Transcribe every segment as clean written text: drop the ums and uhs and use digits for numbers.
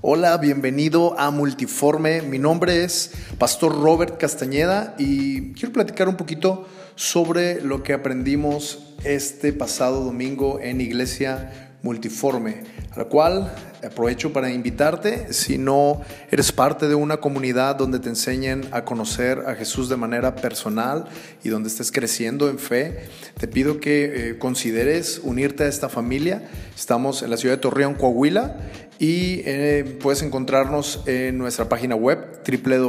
Hola, bienvenido a Multiforme. Mi nombre es Pastor Robert Castañeda y quiero platicar un poquito sobre lo que aprendimos este pasado domingo en Iglesia Multiforme, a la cual aprovecho para invitarte. Si no eres parte de una comunidad donde te enseñen a conocer a Jesús de manera personal y donde estés creciendo en fe, te pido que consideres unirte a esta familia. Estamos en la ciudad de Torreón, Coahuila, y puedes encontrarnos en nuestra página web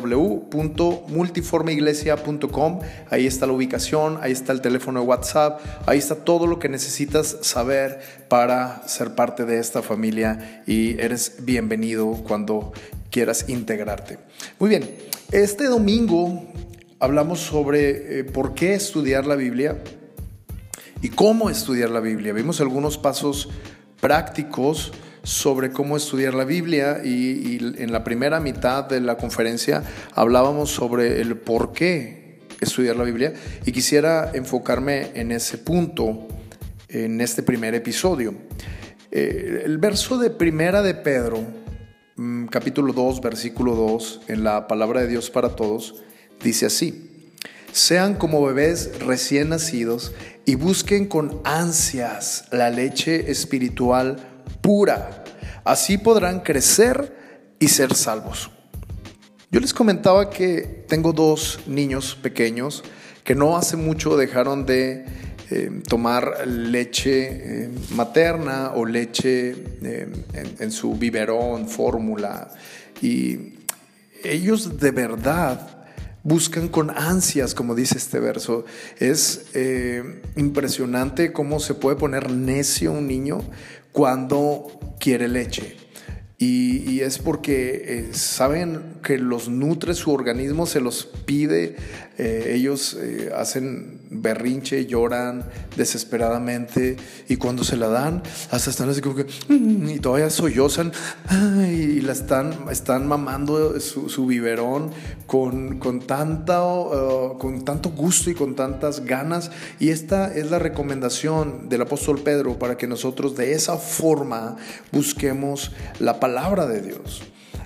www.multiformeiglesia.com. Ahí está la ubicación, ahí está el teléfono de WhatsApp, ahí está todo lo que necesitas saber para ser parte de esta familia, y eres bienvenido cuando quieras integrarte. Muy bien, este domingo hablamos sobre por qué estudiar la Biblia y cómo estudiar la Biblia. Vimos algunos pasos prácticos sobre cómo estudiar la Biblia y en la primera mitad de la conferencia hablábamos sobre el por qué estudiar la Biblia, y quisiera enfocarme en ese punto en este primer episodio. El verso de Primera de Pedro, capítulo 2, versículo 2, en la Palabra de Dios para Todos, dice así: sean como bebés recién nacidos y busquen con ansias la leche espiritual pura, así podrán crecer y ser salvos. Yo les comentaba que tengo dos niños pequeños que no hace mucho dejaron de tomar leche materna o leche en su biberón, fórmula, y ellos de verdad buscan con ansias, como dice este verso. Es impresionante cómo se puede poner necio un niño cuando quiere leche. Y es porque saben que los nutre su organismo, se los pide. Ellos hacen berrinche, lloran desesperadamente, y cuando se la dan, hasta están así como que y todavía sollozan, y la están mamando su biberón con tanto gusto y con tantas ganas. Y esta es la recomendación del apóstol Pedro para que nosotros de esa forma busquemos la palabra de Dios.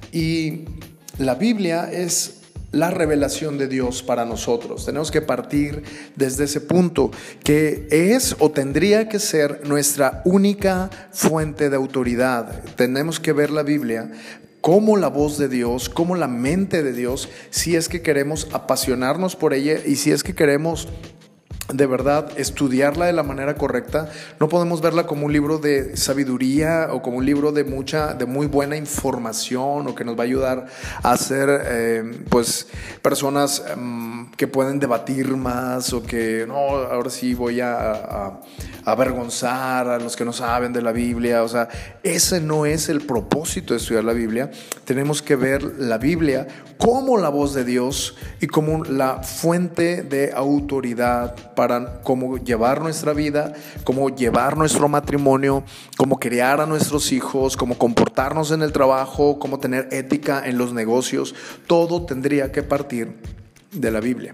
Y la Biblia es la revelación de Dios para nosotros. Tenemos que partir desde ese punto, que es o tendría que ser nuestra única fuente de autoridad. Tenemos que ver la Biblia como la voz de Dios, como la mente de Dios, si es que queremos apasionarnos por ella y si es que queremos de verdad estudiarla de la manera correcta. No podemos verla como un libro de sabiduría o como un libro de muy buena información, o que nos va a ayudar a ser personas que pueden debatir más, o que no, ahora sí voy a avergonzar a los que no saben de la Biblia. O sea, ese no es el propósito de estudiar la Biblia. Tenemos que ver la Biblia como la voz de Dios y como la fuente de autoridad para cómo llevar nuestra vida, cómo llevar nuestro matrimonio, cómo criar a nuestros hijos, cómo comportarnos en el trabajo, cómo tener ética en los negocios. Todo tendría que partir de la Biblia.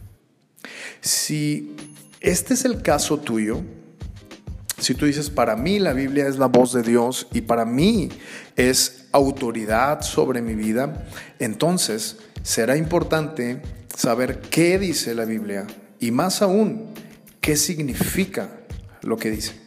Si este es el caso tuyo, si tú dices, para mí la Biblia es la voz de Dios y para mí es autoridad sobre mi vida, entonces será importante saber qué dice la Biblia, y más aún, qué significa lo que dice.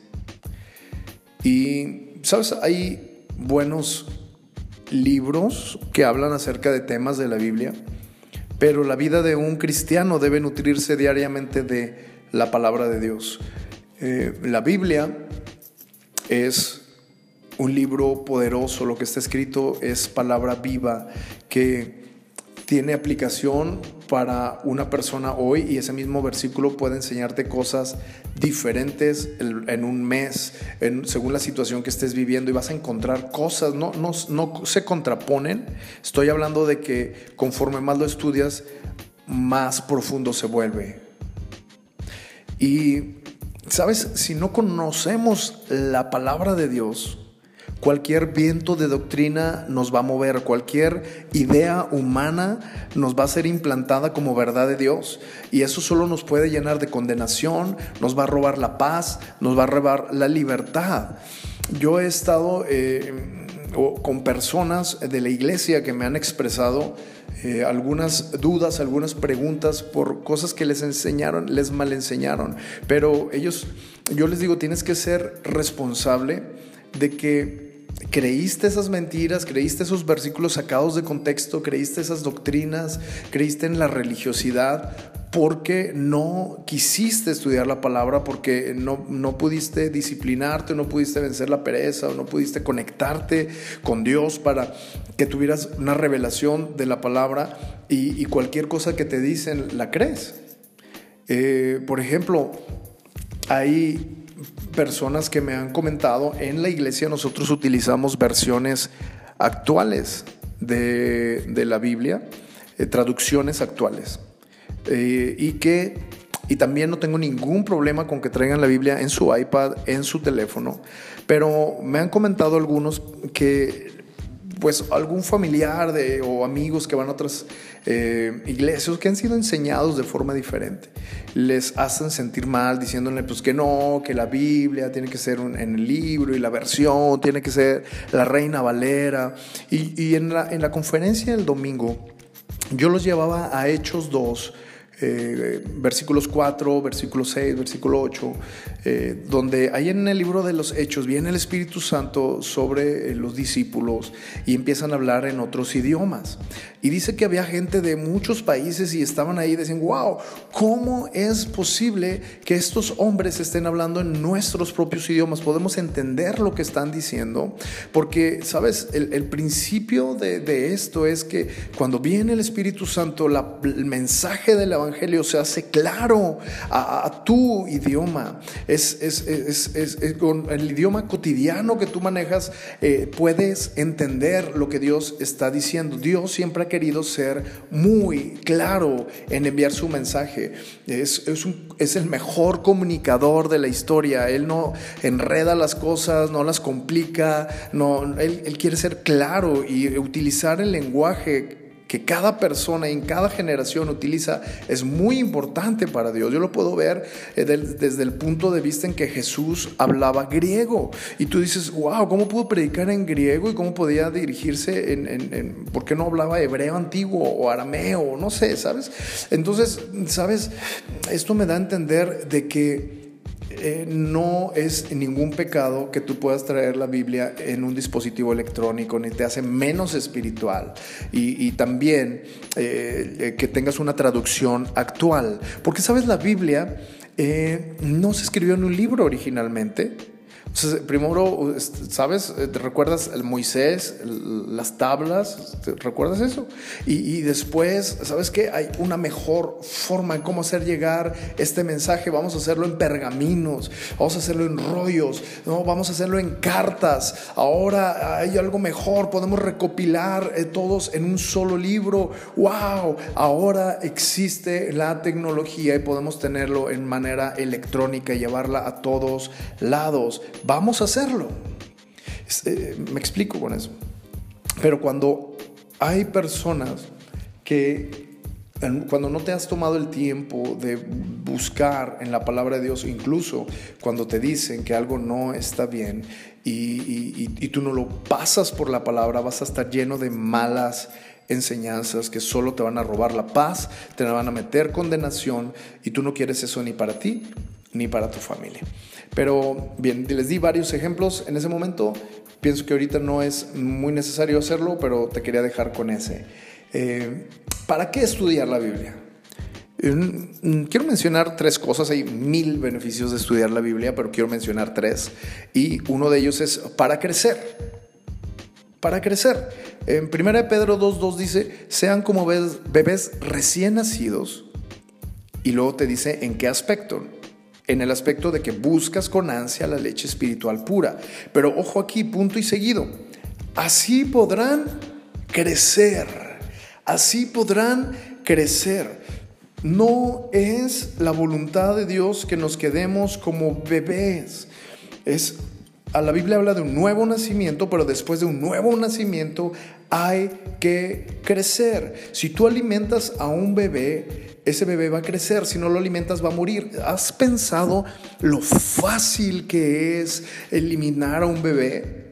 Y, ¿sabes? Hay buenos libros que hablan acerca de temas de la Biblia, pero la vida de un cristiano debe nutrirse diariamente de la palabra de Dios. La Biblia es un libro poderoso. Lo que está escrito es palabra viva que tiene aplicación para una persona hoy, y ese mismo versículo puede enseñarte cosas diferentes en un mes, según la situación que estés viviendo, y vas a encontrar cosas, no se contraponen. Estoy hablando de que conforme más lo estudias, más profundo se vuelve. Y ¿sabes? Si no conocemos la palabra de Dios, cualquier viento de doctrina nos va a mover, cualquier idea humana nos va a ser implantada como verdad de Dios, y eso solo nos puede llenar de condenación, nos va a robar la paz, nos va a robar la libertad. Yo he estado o con personas de la iglesia que me han expresado algunas dudas, algunas preguntas por cosas que les enseñaron, les mal enseñaron. Pero yo les digo, tienes que ser responsable de que creíste esas mentiras, creíste esos versículos sacados de contexto, creíste esas doctrinas, creíste en la religiosidad porque no quisiste estudiar la palabra, porque no pudiste disciplinarte, no pudiste vencer la pereza, o no pudiste conectarte con Dios para que tuvieras una revelación de la palabra, y cualquier cosa que te dicen la crees. Por ejemplo, hay personas que me han comentado, en la iglesia nosotros utilizamos versiones actuales de la Biblia, traducciones actuales, y también no tengo ningún problema con que traigan la Biblia en su iPad, en su teléfono, pero me han comentado algunos que pues algún familiar o amigos que van a otras iglesias que han sido enseñados de forma diferente, les hacen sentir mal diciéndole pues que no, que la Biblia tiene que ser en el libro, y la versión tiene que ser la Reina Valera. Y en la conferencia del domingo yo los llevaba a Hechos 2, versículos 4, versículo 6, versículo 8, donde ahí en el libro de los Hechos viene el Espíritu Santo sobre los discípulos y empiezan a hablar en otros idiomas. Y dice que había gente de muchos países y estaban ahí y decían, wow, ¿cómo es posible que estos hombres estén hablando en nuestros propios idiomas? Podemos entender lo que están diciendo, porque, ¿sabes? El principio de esto es que cuando viene el Espíritu Santo, el mensaje del Evangelio se hace claro a tu idioma. Con el idioma cotidiano que tú manejas, puedes entender lo que Dios está diciendo. Dios siempre ha querido ser muy claro en enviar su mensaje. Es el mejor comunicador de la historia. Él no enreda las cosas, no las complica. Él quiere ser claro y utilizar el lenguaje que cada persona en cada generación utiliza es muy importante para Dios. Yo lo puedo ver desde el punto de vista en que Jesús hablaba griego, y tú dices, wow, ¿cómo pudo predicar en griego? ¿Y cómo podía dirigirse por qué no hablaba hebreo antiguo o arameo? No sé, ¿sabes? Entonces, ¿sabes? Esto me da a entender de que no es ningún pecado que tú puedas traer la Biblia en un dispositivo electrónico, ni te hace menos espiritual, y también que tengas una traducción actual, porque, ¿sabes? La Biblia no se escribió en un libro originalmente. O sea, primero, ¿sabes? ¿Te recuerdas el Moisés, las tablas? ¿Te recuerdas eso? Y después, ¿sabes qué? Hay una mejor forma de cómo hacer llegar este mensaje. Vamos a hacerlo en pergaminos, vamos a hacerlo en rollos, ¿no? Vamos a hacerlo en cartas. Ahora hay algo mejor, podemos recopilar todos en un solo libro. ¡Wow! Ahora existe la tecnología y podemos tenerlo en manera electrónica y llevarla a todos lados. Vamos a hacerlo. Me explico con eso. Pero cuando hay personas cuando no te has tomado el tiempo de buscar en la palabra de Dios, incluso cuando te dicen que algo no está bien y tú no lo pasas por la palabra, vas a estar lleno de malas enseñanzas que solo te van a robar la paz, te van a meter condenación, y tú no quieres eso ni para ti ni para tu familia. Pero bien, les di varios ejemplos en ese momento. Pienso que ahorita no es muy necesario hacerlo, pero te quería dejar con ese. ¿Para qué estudiar la Biblia? Quiero mencionar 3 cosas. Hay 1000 beneficios de estudiar la Biblia, pero quiero mencionar 3. Y uno de ellos es para crecer. Para crecer. En 1 Pedro 2:2 dice, sean como bebés recién nacidos. Y luego te dice en qué aspecto. En el aspecto de que buscas con ansia la leche espiritual pura. Pero ojo aquí, punto y seguido. Así podrán crecer. Así podrán crecer. No es la voluntad de Dios que nos quedemos como bebés. La Biblia habla de un nuevo nacimiento, pero después de un nuevo nacimiento hay que crecer. Si tú alimentas a un bebé, ese bebé va a crecer. Si no lo alimentas, va a morir. ¿Has pensado lo fácil que es eliminar a un bebé?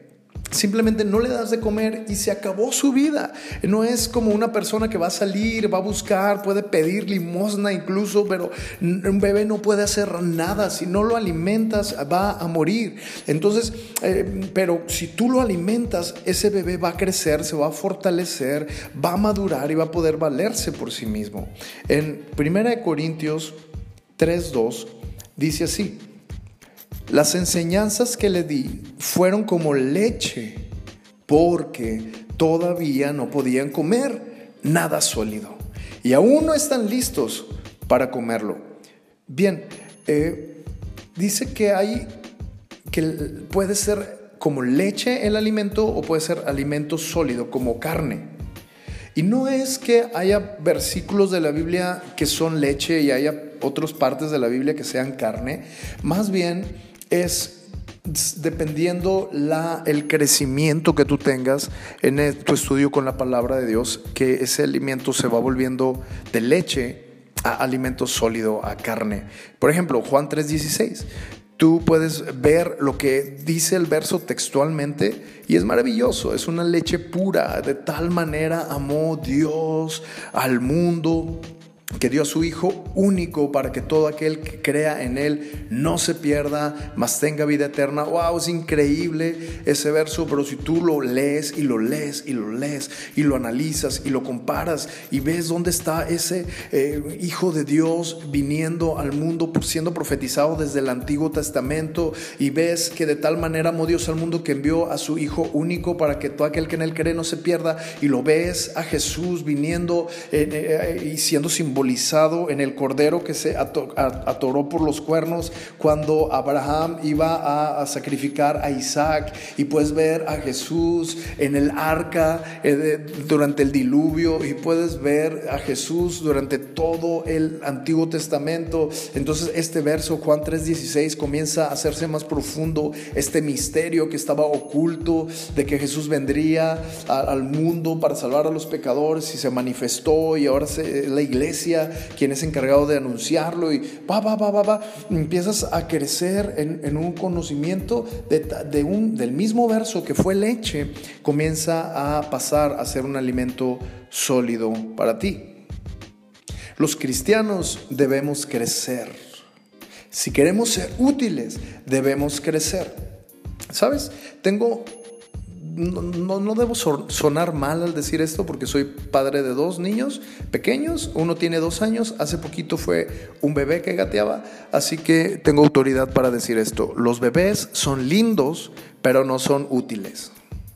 Simplemente no le das de comer y se acabó su vida. No es como una persona que va a salir, va a buscar, puede pedir limosna incluso, pero un bebé no puede hacer nada. Si no lo alimentas, va a morir. Entonces, pero si tú lo alimentas, ese bebé va a crecer, se va a fortalecer, va a madurar y va a poder valerse por sí mismo. En 1 Corintios 3:2 dice así: las enseñanzas que le di fueron como leche, porque todavía no podían comer nada sólido y aún no están listos para comerlo. Bien, dice que puede ser como leche el alimento o puede ser alimento sólido como carne. Y no es que haya versículos de la Biblia que son leche y haya otras partes de la Biblia que sean carne, más bien es dependiendo el crecimiento que tú tengas en tu estudio con la palabra de Dios, que ese alimento se va volviendo de leche a alimento sólido, a carne. Por ejemplo, Juan 3:16. Tú puedes ver lo que dice el verso textualmente y es maravilloso. Es una leche pura. De tal manera amó Dios al mundo que dio a su Hijo único para que todo aquel que crea en Él no se pierda, mas tenga vida eterna. ¡Wow! Es increíble ese verso, pero si tú lo lees y lo lees y lo lees y lo analizas y lo comparas y ves dónde está ese Hijo de Dios viniendo al mundo, siendo profetizado desde el Antiguo Testamento, y ves que de tal manera amó Dios al mundo que envió a su Hijo único para que todo aquel que en Él cree no se pierda, y lo ves a Jesús viniendo y siendo simbolizado en el cordero que se atoró por los cuernos cuando Abraham iba a sacrificar a Isaac, y puedes ver a Jesús en el arca durante el diluvio, y puedes ver a Jesús durante todo el Antiguo Testamento. Entonces este verso, Juan 3:16, comienza a hacerse más profundo, este misterio que estaba oculto de que Jesús vendría al mundo para salvar a los pecadores, y se manifestó, y ahora la iglesia quien es encargado de anunciarlo, y empiezas a crecer en un conocimiento del mismo verso que fue leche, comienza a pasar a ser un alimento sólido para ti. Los cristianos debemos crecer. Si queremos ser útiles, debemos crecer. ¿Sabes? No debo sonar mal al decir esto, porque soy padre de 2 niños pequeños. Uno tiene 2 años, hace poquito fue un bebé que gateaba, así que tengo autoridad para decir esto: los bebés son lindos, pero no son útiles.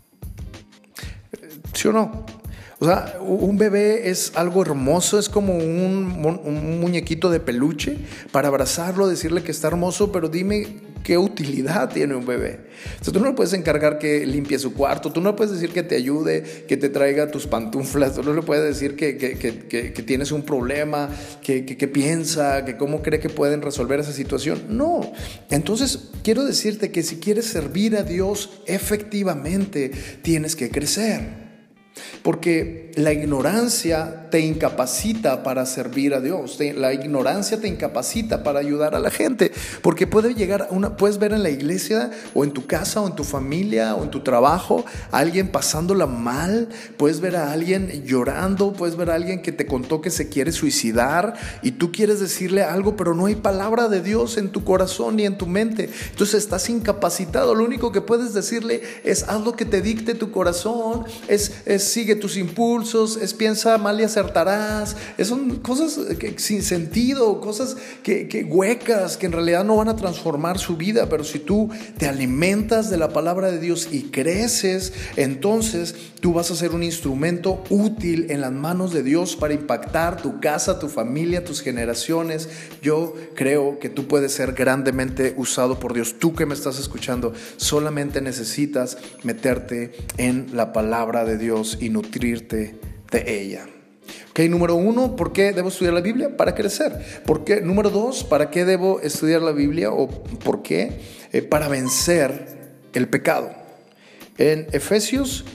¿Sí o no? O sea, un bebé es algo hermoso, es como un muñequito de peluche para abrazarlo, decirle que está hermoso, pero dime qué utilidad tiene un bebé. O sea, tú no le puedes encargar que limpie su cuarto, tú no le puedes decir que te ayude, que te traiga tus pantuflas, tú no le puedes decir que tienes un problema, que piensa, que cómo cree que pueden resolver esa situación. No. Entonces, quiero decirte que si quieres servir a Dios efectivamente, tienes que crecer. Porque la ignorancia te incapacita para servir a Dios. La ignorancia te incapacita para ayudar a la gente. Porque puedes ver en la iglesia, o en tu casa, o en tu familia, o en tu trabajo, a alguien pasándola mal. Puedes ver a alguien llorando. Puedes ver a alguien que te contó que se quiere suicidar, y tú quieres decirle algo, pero no hay palabra de Dios en tu corazón ni en tu mente. Entonces estás incapacitado. Lo único que puedes decirle es: haz lo que te dicte tu corazón, sigue tus impulsos, piensa mal y acertarás. Son cosas sin sentido, cosas que huecas, que en realidad no van a transformar su vida. Pero si tú te alimentas de la palabra de Dios y creces, entonces tú vas a ser un instrumento útil en las manos de Dios para impactar tu casa, tu familia, tus generaciones. Yo creo que tú puedes ser grandemente usado por Dios. Tú que me estás escuchando, solamente necesitas meterte en la palabra de Dios y nutrirte de ella. Ok, número 1, ¿por qué debo estudiar la Biblia? Para crecer. ¿Por qué? Número 2, ¿para qué debo estudiar la Biblia? ¿O por qué? Para vencer el pecado. En Efesios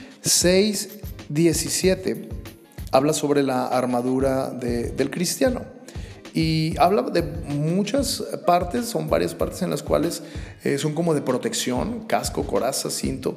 6:17 habla sobre la armadura del cristiano. y habla de muchas partes, son varias partes en las cuales son como de protección: casco, coraza, cinto,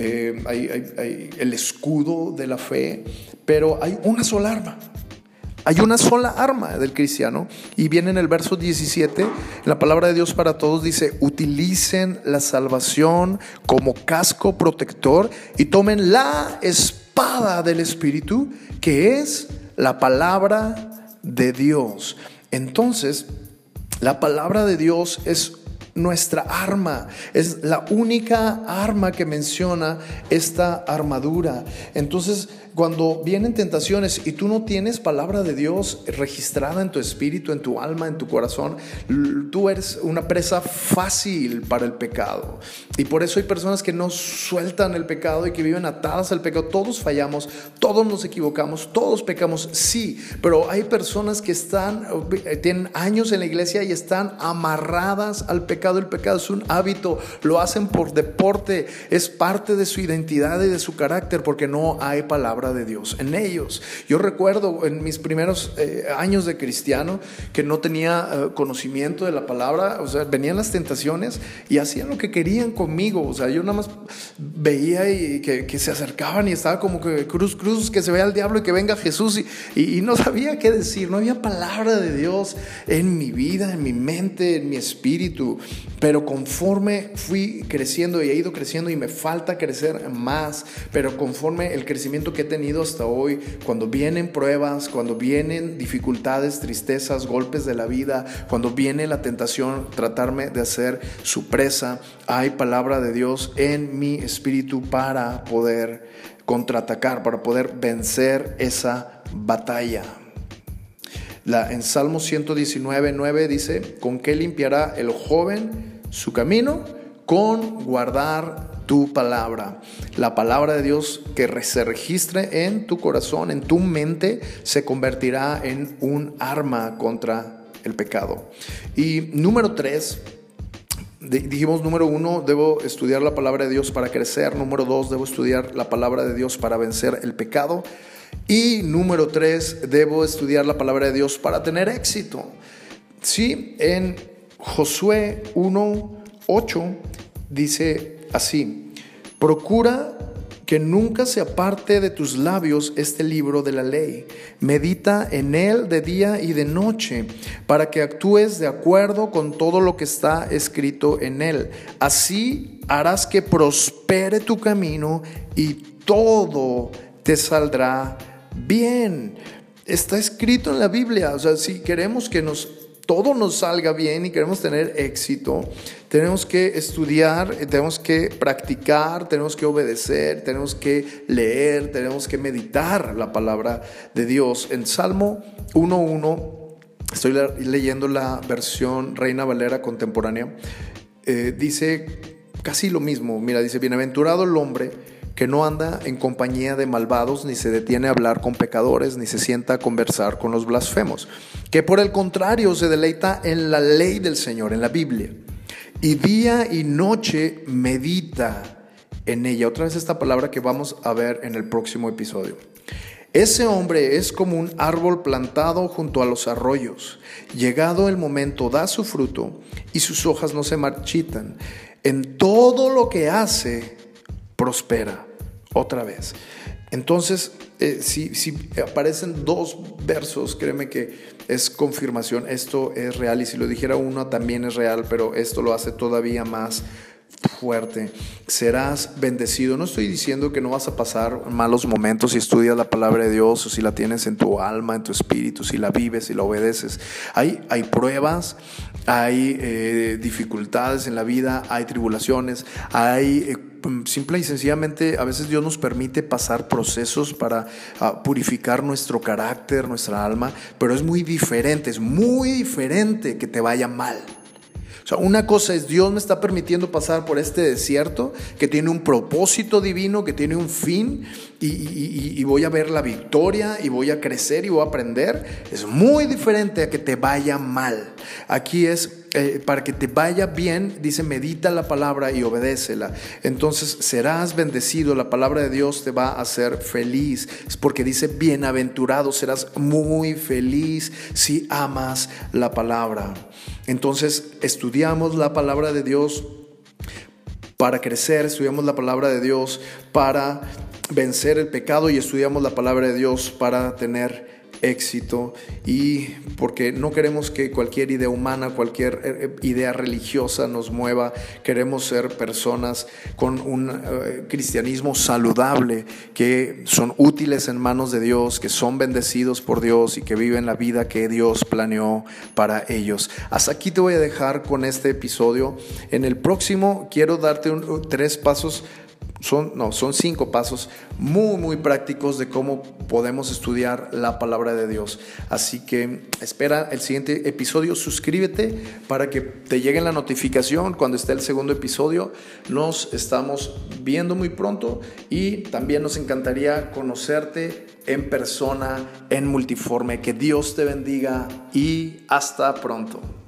hay el escudo de la fe, pero hay una sola arma. Hay una sola arma del cristiano, y viene en el verso 17, en la palabra de Dios para todos, dice: utilicen la salvación como casco protector y tomen la espada del Espíritu, que es la palabra de Dios. Entonces, la palabra de Dios es nuestra arma, es la única arma que menciona esta armadura. Entonces, cuando vienen tentaciones y tú no tienes palabra de Dios registrada en tu espíritu, en tu alma, en tu corazón, tú eres una presa fácil para el pecado. Y por eso hay personas que no sueltan el pecado y que viven atadas al pecado. Todos fallamos, todos nos equivocamos, todos pecamos, sí, pero hay personas que tienen años en la iglesia y están amarradas al pecado. El pecado es un hábito, lo hacen por deporte, es parte de su identidad y de su carácter, porque no hay palabra de Dios en ellos. Yo recuerdo en mis primeros años de cristiano que no tenía conocimiento de la palabra. O sea, venían las tentaciones y hacían lo que querían conmigo. O sea, yo nada más veía y que se acercaban y estaba como que cruz, que se vea el diablo y que venga Jesús, y no sabía qué decir. No había palabra de Dios en mi vida, en mi mente, en mi espíritu. Pero conforme fui creciendo y he ido creciendo, y me falta crecer más, pero conforme el crecimiento que he tenido hasta hoy, cuando vienen pruebas, cuando vienen dificultades, tristezas, golpes de la vida, cuando viene la tentación, tratarme de hacer su presa, hay palabra de Dios en mi espíritu para poder contraatacar, para poder vencer esa batalla. En Salmo 119:9 dice: ¿con qué limpiará el joven su camino? Con guardar tu palabra. La palabra de Dios que se registre en tu corazón, en tu mente, se convertirá en un arma contra el pecado. Y número 3, dijimos, número 1, debo estudiar la palabra de Dios para crecer. Número 2, debo estudiar la palabra de Dios para vencer el pecado. Y número 3, debo estudiar la palabra de Dios para tener éxito. Sí, en Josué 1:8 dice así: procura que nunca se aparte de tus labios este libro de la ley. Medita en él de día y de noche, para que actúes de acuerdo con todo lo que está escrito en él. Así harás que prospere tu camino y todo te saldrá bien. Está escrito en la Biblia. O sea, si queremos que todo nos salga bien y queremos tener éxito, tenemos que estudiar, tenemos que practicar, tenemos que obedecer, tenemos que leer, tenemos que meditar la palabra de Dios. En Salmo 1:1, estoy leyendo la versión Reina Valera contemporánea, dice casi lo mismo. Mira, dice: bienaventurado el hombre que no anda en compañía de malvados, ni se detiene a hablar con pecadores, ni se sienta a conversar con los blasfemos, que por el contrario se deleita en la ley del Señor, en la Biblia, y día y noche medita en ella. Otra vez esta palabra que vamos a ver en el próximo episodio. Ese hombre es como un árbol plantado junto a los arroyos. Llegado el momento, da su fruto y sus hojas no se marchitan. En todo lo que hace, prospera. Otra vez. Entonces, si aparecen 2 versos, créeme que es confirmación. Esto es real, y si lo dijera uno también es real, pero esto lo hace todavía más fuerte. Serás bendecido. No estoy diciendo que no vas a pasar malos momentos si estudias la palabra de Dios, o si la tienes en tu alma, en tu espíritu, si la vives, si la obedeces. Hay pruebas, hay dificultades en la vida, hay tribulaciones, hay simple y sencillamente a veces Dios nos permite pasar procesos para purificar nuestro carácter, nuestra alma, pero es muy diferente que te vaya mal. O sea, una cosa es: Dios me está permitiendo pasar por este desierto que tiene un propósito divino, que tiene un fin, y voy a ver la victoria y voy a crecer y voy a aprender. Es muy diferente a que te vaya mal. Aquí es: para que te vaya bien, dice, medita la palabra y obedécela. Entonces serás bendecido, la palabra de Dios te va a hacer feliz. Es porque dice, bienaventurado, serás muy feliz si amas la palabra. Entonces estudiamos la palabra de Dios para crecer, estudiamos la palabra de Dios para vencer el pecado y estudiamos la palabra de Dios para tener éxito, y porque no queremos que cualquier idea humana, cualquier idea religiosa nos mueva. Queremos ser personas con un cristianismo saludable, que son útiles en manos de Dios, que son bendecidos por Dios y que viven la vida que Dios planeó para ellos. Hasta aquí te voy a dejar con este episodio. En el próximo quiero darte 3 pasos. Son 5 pasos muy prácticos de cómo podemos estudiar la palabra de Dios. Así que espera el siguiente episodio, suscríbete para que te llegue la notificación cuando esté el segundo episodio. Nos estamos viendo muy pronto y también nos encantaría conocerte en persona, en Multiforme. Que Dios te bendiga y hasta pronto.